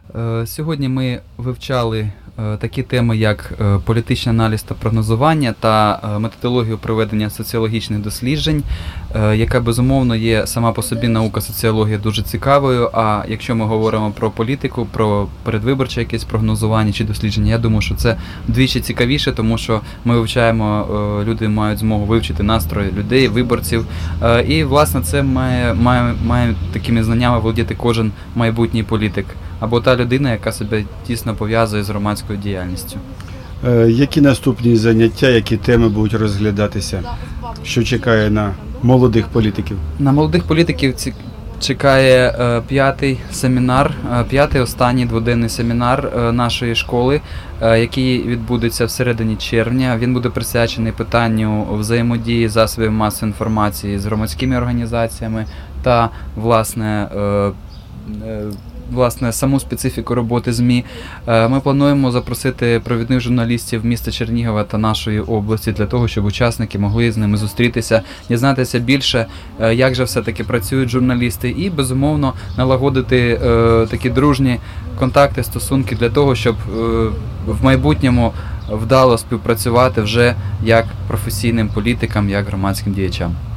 Сьогодні ми вивчали такі теми, як політичний аналіз та прогнозування та методологію проведення соціологічних досліджень, яка, безумовно, є сама по собі наука соціологія дуже цікавою, а якщо ми говоримо про політику, про передвиборче якесь прогнозування чи дослідження, я думаю, що це вдвічі цікавіше, тому що ми вивчаємо, люди мають змогу вивчити настрої людей, виборців, і, власне, це має такими знаннями володіти кожен майбутній політик, або та людина, яка себе тісно пов'язує з громадською діяльністю. Які наступні заняття, які теми будуть розглядатися? Що чекає на молодих політиків? На молодих політиків чекає п'ятий останній дводенний семінар нашої школи, який відбудеться всередині червня. Він буде присвячений питанню взаємодії засобів масової інформації з громадськими організаціями та, власне, саму специфіку роботи ЗМІ. Ми плануємо запросити провідних журналістів міста Чернігова та нашої області для того, щоб учасники могли з ними зустрітися, дізнатися більше, як же все-таки працюють журналісти, і, безумовно, налагодити такі дружні контакти, стосунки для того, щоб в майбутньому вдало співпрацювати вже як професійним політикам, як громадським діячам.